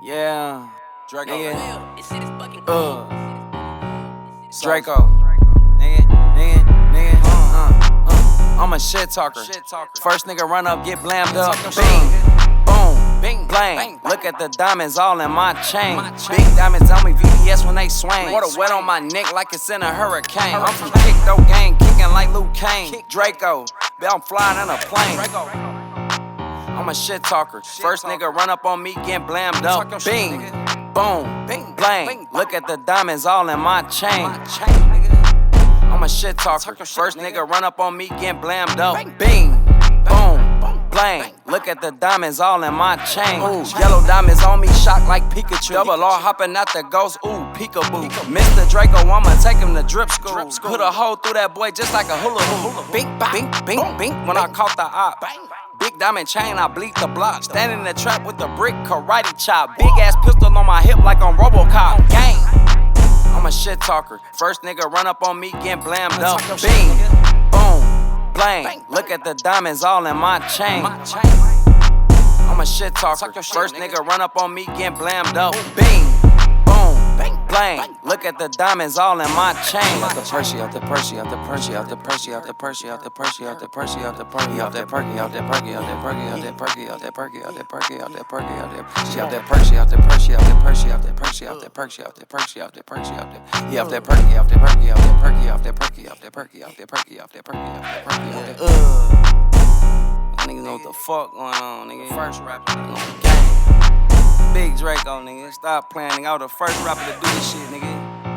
Yeah, Draco. nigga. This shit is fucking cool. Draco. Nigga. I'm a shit talker. First nigga run up, get blammed up. Bing, boom, bing, blang. Look at the diamonds all in my chain. Big diamonds on me, VVS when they swing. Water wet on my neck like it's in a hurricane. I'm from Kick Though Gang, kicking like Luke Kane. Draco, I'm flying in a plane. I'm a shit talker. First nigga run up on me, get blammed up. Bing, boom, blang. Look at the diamonds all in my chain. I'm a shit talker. First nigga run up on me, get blammed up. Bing, boom, blang. Look at the diamonds all in my chain. Ooh, yellow diamonds on me, shocked like Pikachu. Double R hopping out the ghost, ooh, peekaboo. Mr. Draco, I'ma take him to drip school. Put a hole through that boy just like a hula hoop. Bing, bing, bing, bing. When I caught the op. Big diamond chain, I bleed the block. Standing in the trap with the brick, karate chop. Big ass pistol on my hip like on Robocop. Gang. I'm a shit talker. First nigga run up on me, get blammed up. Bing, boom, blang. Look at the diamonds all in my chain. I'm a shit talker. First nigga run up on me, get blammed up. Bing, boom, blang. Look at the diamonds all in my chain. Out the Percy, out the Percy, out the Percy, out the Percy, out the Percy, out the Percy, out the Percy, out the Percy, out the Perky, out the Perky, out the Perky, out the Perky, out the Perky, out the Perky, out the Perky, out the Percy, out the Percy, out the Percy, out the Percy, out the Percy, out the Percy, out the Percy, out the yeah, out the Perky, out the Perky, out the Perky, out the Perky, out the Perky, out the Perky, out the Perky, out the Perky, out the niggas know what the fuck going on, nigga. First rapper on the game. Big Draco, nigga. Stop playing, nigga. I was the first rapper to do this shit, nigga.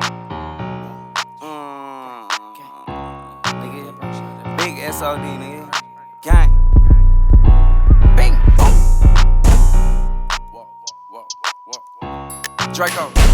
Nigga. Big SOD, nigga. Gang. Bing, boom. Draco.